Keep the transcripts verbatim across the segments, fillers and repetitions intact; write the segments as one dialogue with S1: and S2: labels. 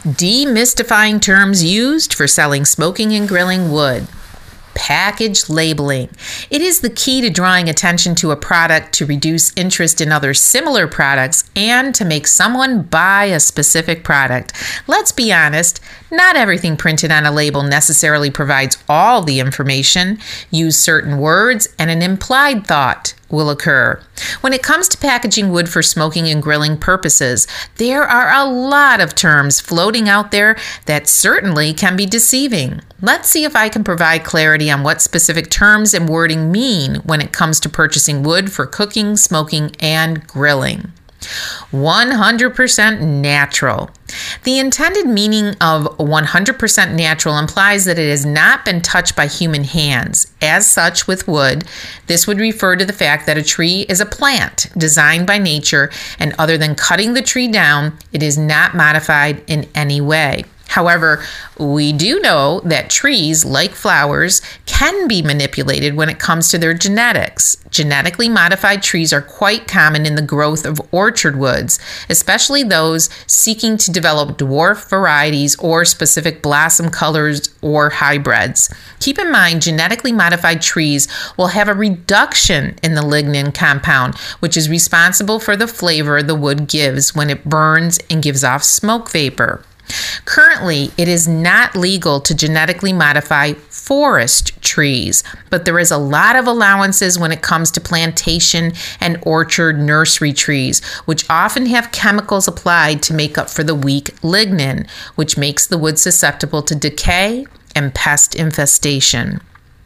S1: Demystifying terms used for selling smoking and grilling wood. Package labeling. It is the key to drawing attention to a product to reduce interest in other similar products and to make someone buy a specific product. Let's be honest, not everything printed on a label necessarily provides all the information. Use certain words and an implied thought will occur. When it comes to packaging wood for smoking and grilling purposes, there are a lot of terms floating out there that certainly can be deceiving. Let's see if I can provide clarity on what specific terms and wording mean when it comes to purchasing wood for cooking, smoking, and grilling. one hundred percent natural. The intended meaning of one hundred percent natural implies that it has not been touched by human hands. As such, with wood, this would refer to the fact that a tree is a plant designed by nature, and other than cutting the tree down, it is not modified in any way. However, we do know that trees, like flowers, can be manipulated when it comes to their genetics. Genetically modified trees are quite common in the growth of orchard woods, especially those seeking to develop dwarf varieties or specific blossom colors or hybrids. Keep in mind, genetically modified trees will have a reduction in the lignin compound, which is responsible for the flavor the wood gives when it burns and gives off smoke vapor. Currently, it is not legal to genetically modify forest trees, but there is a lot of allowances when it comes to plantation and orchard nursery trees, which often have chemicals applied to make up for the weak lignin, which makes the wood susceptible to decay and pest infestation.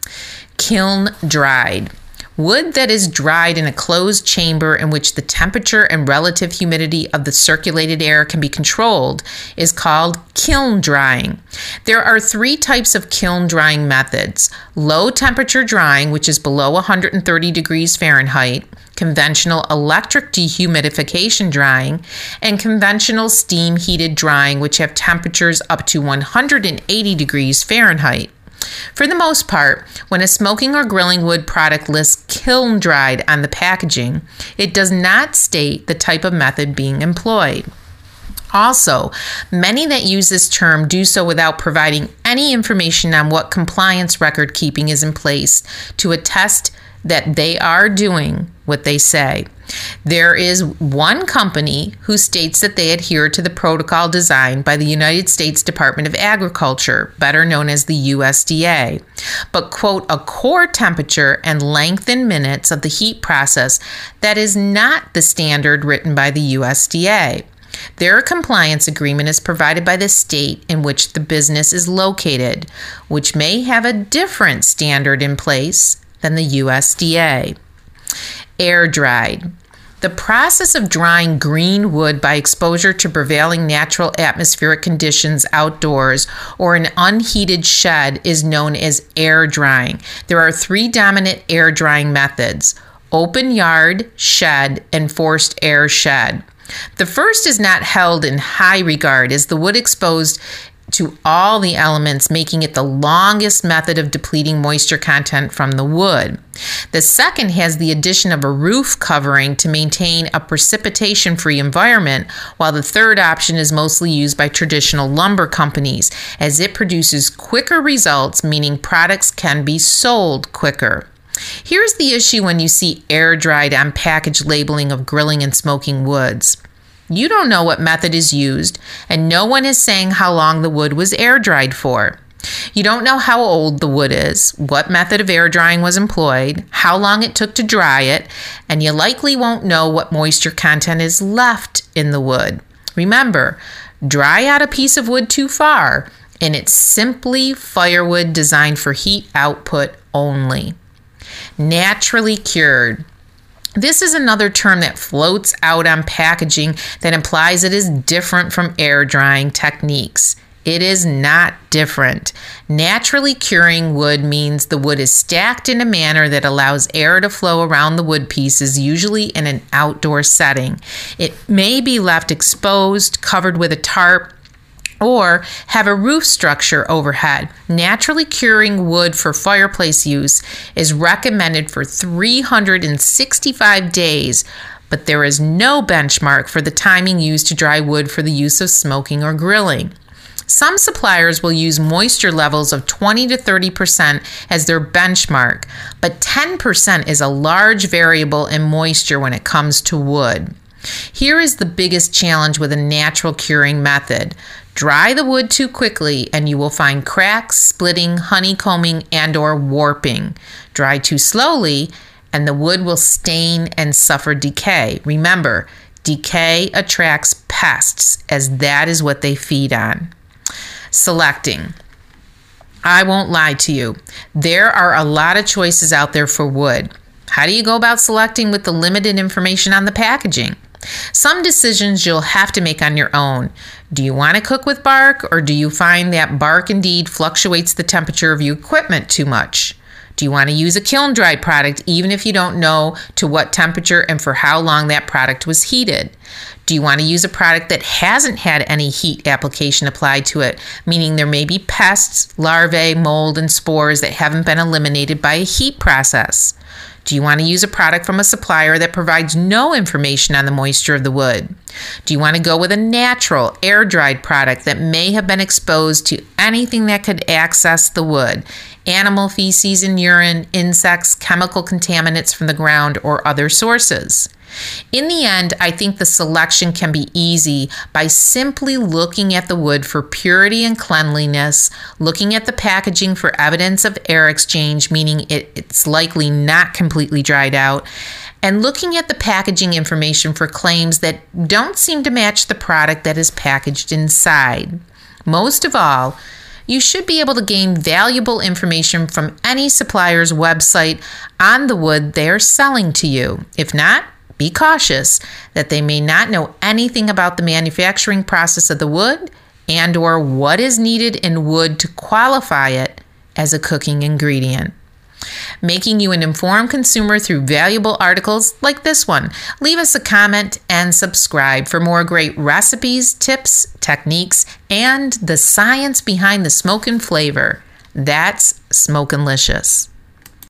S1: Kiln dried. Wood that is dried in a closed chamber in which the temperature and relative humidity of the circulated air can be controlled is called kiln drying. There are three types of kiln drying methods: low temperature drying, which is below one hundred thirty degrees Fahrenheit, conventional electric dehumidification drying, and conventional steam heated drying, which have temperatures up to one hundred eighty degrees Fahrenheit. For the most part, when a smoking or grilling wood product lists kiln dried on the packaging, it does not state the type of method being employed. Also, many that use this term do so without providing any information on what compliance record keeping is in place to attest that they are doing what they say. There is one company who states that they adhere to the protocol designed by the United States Department of Agriculture, better known as the U S D A, but quote a core temperature and length in minutes of the heat process that is not the standard written by the U S D A. Their compliance agreement is provided by the state in which the business is located, which may have a different standard in place than the U S D A. Air dried. The process of drying green wood by exposure to prevailing natural atmospheric conditions outdoors or an unheated shed is known as air drying. There are three dominant air drying methods: open yard, shed, and forced air shed. The first is not held in high regard as the wood exposed to all the elements, making it the longest method of depleting moisture content from the wood. The second has the addition of a roof covering to maintain a precipitation-free environment, while the third option is mostly used by traditional lumber companies, as it produces quicker results, meaning products can be sold quicker. Here's the issue when you see air-dried on package labeling of grilling and smoking woods. You don't know what method is used, and no one is saying how long the wood was air dried for. You don't know how old the wood is, what method of air drying was employed, how long it took to dry it, and you likely won't know what moisture content is left in the wood. Remember, dry out a piece of wood too far, and it's simply firewood designed for heat output only. Naturally cured. This is another term that floats out on packaging that implies it is different from air drying techniques. It is not different. Naturally curing wood means the wood is stacked in a manner that allows air to flow around the wood pieces, usually in an outdoor setting. It may be left exposed, covered with a tarp, or have a roof structure overhead. Naturally curing wood for fireplace use is recommended for three hundred sixty-five days, but there is no benchmark for the timing used to dry wood for the use of smoking or grilling. Some suppliers will use moisture levels of twenty to thirty percent as their benchmark, but ten percent is a large variable in moisture when it comes to wood. Here is the biggest challenge with a natural curing method. Dry the wood too quickly and you will find cracks, splitting, honeycombing, and or warping. Dry too slowly and the wood will stain and suffer decay. Remember, decay attracts pests, as that is what they feed on. Selecting. I won't lie to you. There are a lot of choices out there for wood. How do you go about selecting with the limited information on the packaging? Some decisions you'll have to make on your own. Do you want to cook with bark, or do you find that bark indeed fluctuates the temperature of your equipment too much? Do you want to use a kiln-dried product even if you don't know to what temperature and for how long that product was heated? Do you want to use a product that hasn't had any heat application applied to it, meaning there may be pests, larvae, mold, and spores that haven't been eliminated by a heat process? Do you want to use a product from a supplier that provides no information on the moisture of the wood? Do you want to go with a natural, air-dried product that may have been exposed to anything that could access the wood? Animal feces and urine, insects, chemical contaminants from the ground, or other sources? In the end, I think the selection can be easy by simply looking at the wood for purity and cleanliness, looking at the packaging for evidence of air exchange, meaning it, it's likely not completely dried out, and looking at the packaging information for claims that don't seem to match the product that is packaged inside. Most of all, you should be able to gain valuable information from any supplier's website on the wood they are selling to you. If not, be cautious that they may not know anything about the manufacturing process of the wood and or what is needed in wood to qualify it as a cooking ingredient. Making you an informed consumer through valuable articles like this one. Leave us a comment and subscribe for more great recipes, tips, techniques, and the science behind the smoke and flavor. That's Smokin'Licious.